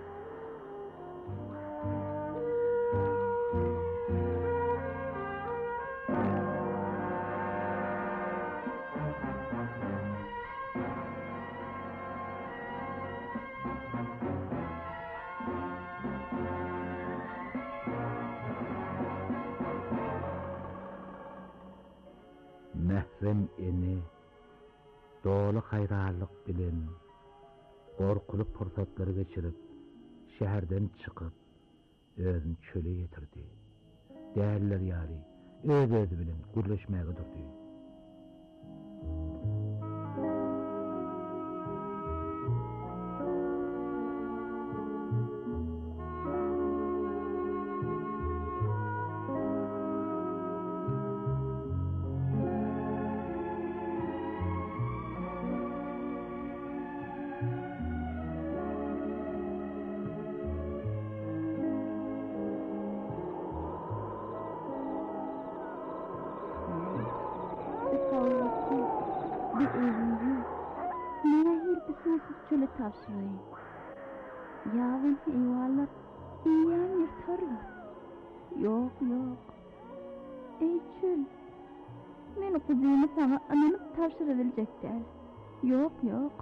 Mehrem eni doğulu hayrarlık bilen korkulu fırsatları geçirip şehirden çıkıp özün çöle getirdi. Değerler yari öz özü bilen gürleşmeye durdu. Çöle tavsırayım. Yavun eyvallah, iyiyem yırtarlar. Yok, yok. Ey çöl, men kuzeyini sana ananıp tavsırabilecekler. Yok, yok.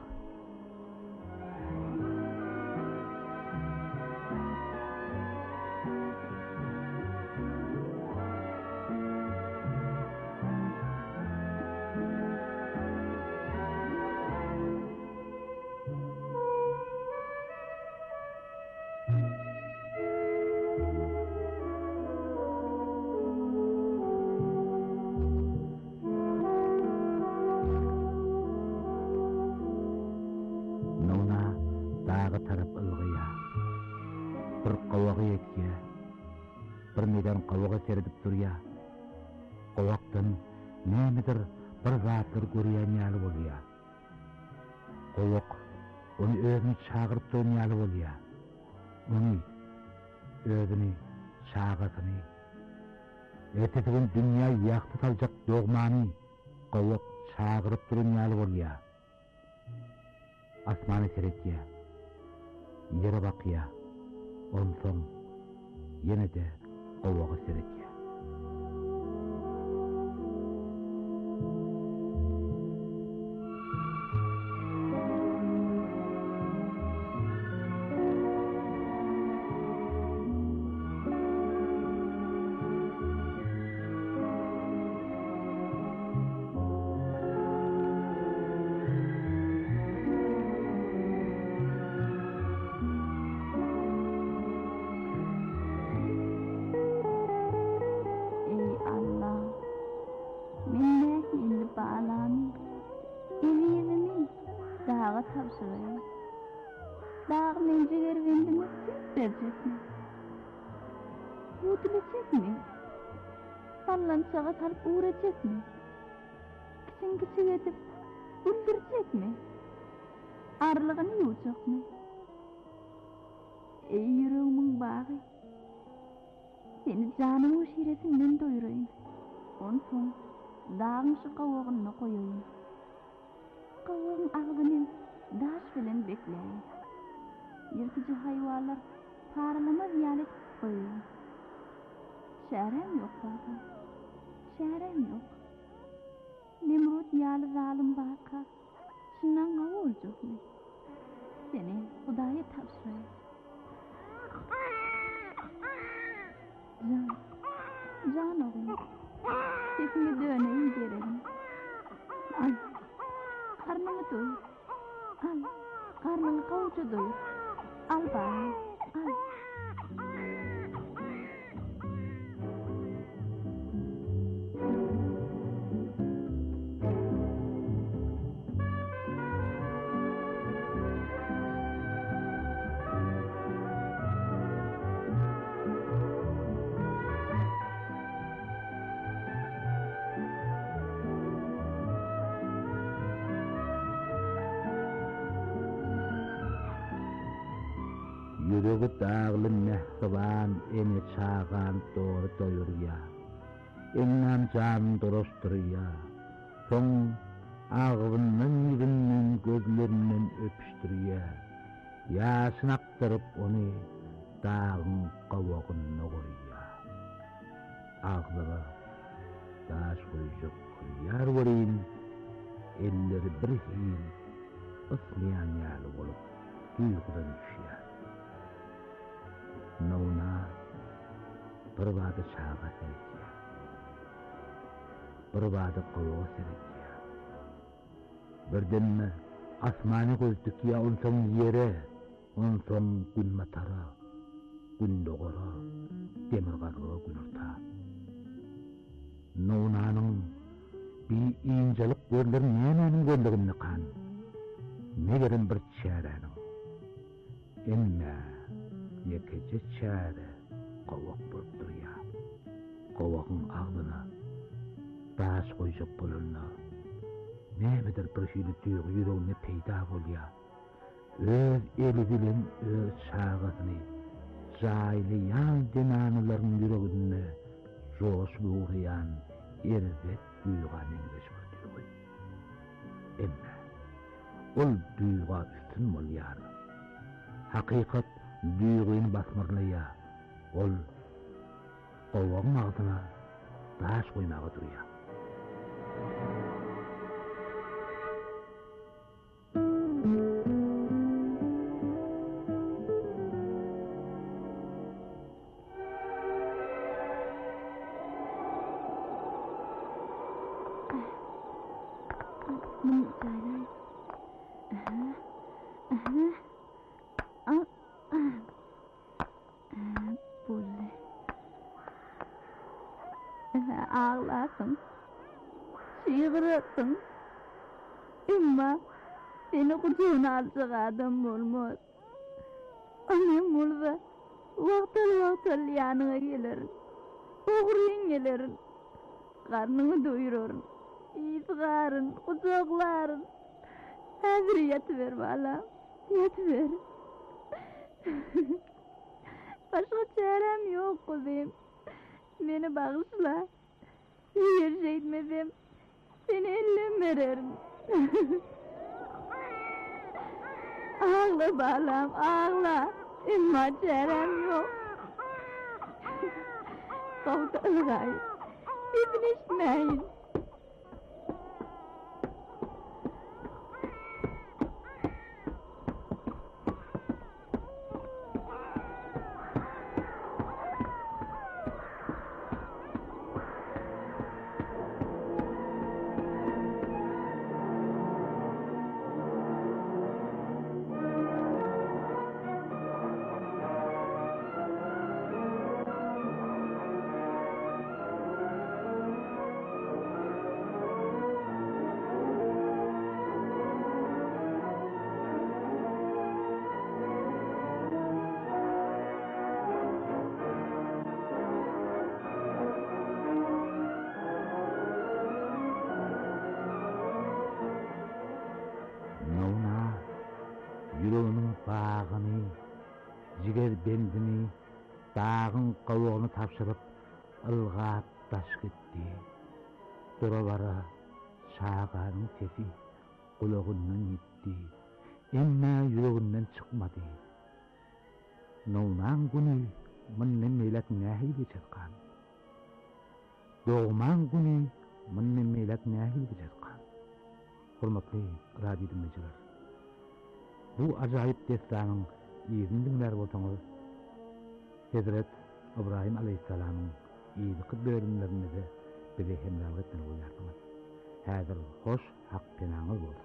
etke. Bir meydan qavağa seredip durya. Qovaqdan nämedir bir zatlar görýän ýaly bolýar. Qovaq onu özüni çağırıp durýan ýaly bolýar. Onu özüni çağıryny. Ertesiň dünýä ýakty saljak dogmany qovaq çağırıp durýan ýaly bolýar. Asmany seretýär. Yere bakýar. Onsoň ýene-de qowagy seretýär. Sallançağa salıp uğrayacak mı? Kıçın kıçı edip öldürecek mi? Arlığını yiyecek mi? Ey yüreğimin bağı, seni canımın şiresinden doyurayım. Ondan dağın şu qavağını koyayım. Qavağın ağzını daş bilen bekleyeyim. Yırtıcı hayvanlar paralamaz yalet koyayım. Şerem yok baba, şerem yok. Nimrut yalı zalim baka, şundan ne olacak mı? Seni Hudaya tapşırayım. Can, can oğlum, sesimi döneyim gelelim. Al, karnını doyur. Al, karnını kavuca doyur. Al bana, al. Yüreği dağlı mehriban eni çağan doğru doyurya. Ennam can doroşturya. Son ağzından yüzünden gözlerinden öpüştürya. Yaşın aktırıp onu dağın qavağına koyya. Ağzıra taş koyacak koyar varayım. Elleri bir hil ısmayan yalı olup duygudan düşüyor. Nona bir vada çağa seretýär. Bir vada qowaga seretýär. Birdenme asmany göztükýär, onsoň ýere, onsoň gün matara, gün dogara, demir garga gün urta. Nonanyň bir injelik görler nämenin gözlegini kan. Negerin bir çäräniň. Emme yekece çare qovaq bolup durýar. Qovağın ağzına taş koyjak bolanda nämedir bir şeýle duýgy ýüregine peýda bolýar. Öz eli bilen öz çağatyny jaýlayan denanylaryň ýüregine joş buğrayan erbet duýgan engleş bir duýgy. Emme ol duýga üstün bolýar. Hakykat duýgyny basmyrlaýar. Ol qowağın ağzına taş koymaga durýar. Ağlarsın, çığırırsın. Ama seni kucağına alacak adam olmaz. Annem olsa Vaktal vaktal yanına gelirin. Oğruyun gelirin. Karnını doyururun. İzgarın, kucakların. Hazır yatıver balam. Yatıver. Başka çarem yok kızım. Beni bağışla. Yer şeyitmesem seni ellem veririm. Ağla balam, ağla. Ama çarem yok. Kavtalı gayet. İbn İsmail. Yüreğinin bağını, jiger bendini, dağın kavuğunu tapşırıp, ılgap taş gitti. Durabara şağanın sesi kulağından gitti. Emme yüreğinden çıkmadı. Navnan günü mınnem meylek nahil geçetkan. Doğman günü mınnem meylek nahil geçetkan. Hurmatlı radyo dinleyiciler. Bu acayip destanın iyisini dinler bolsaňyz, Hazret İbrahim aleyhissalamyň iyisi bölümlerini de bize hemral etmeli bolýarsyňyz. Häzir hoş hak kenaňyz bolsun.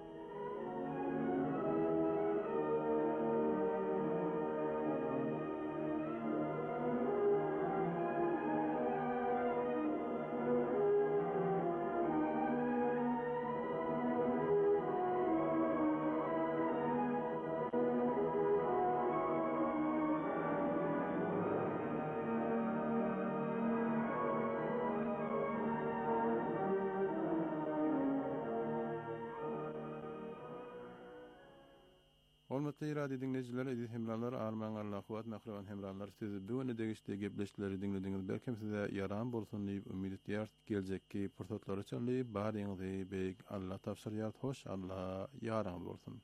Hormatly radio dinleyijiler, edil hemralar, arman Allah kuwat mahrawan hemralar, siz bu wene degişde gepleşleri dinlediňiz. Belkem size yaram bolsun diýip umyt edýär. Geljekki pursatlar üçin baryňyzy beýik Allah tapşyrýar. Hoş Allah yaram bolsun.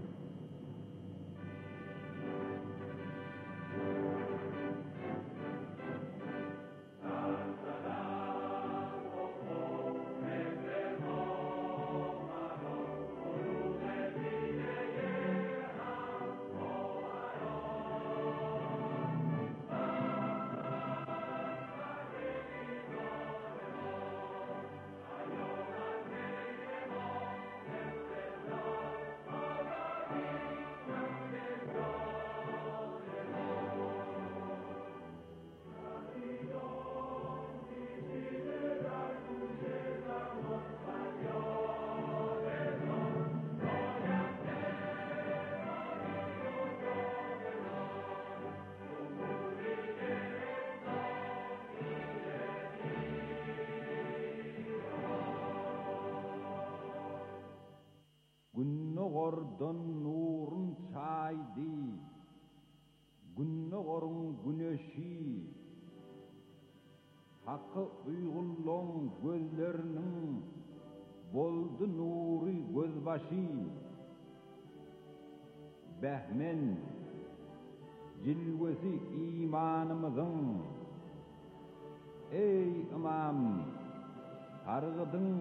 Günnogordan nurun çaydı, günnogorun güneşi, hakkı uygulluğun gözlerinin boldu nuri gözbaşı. Behmen cilvesi imanımızın, ey imam, targıdın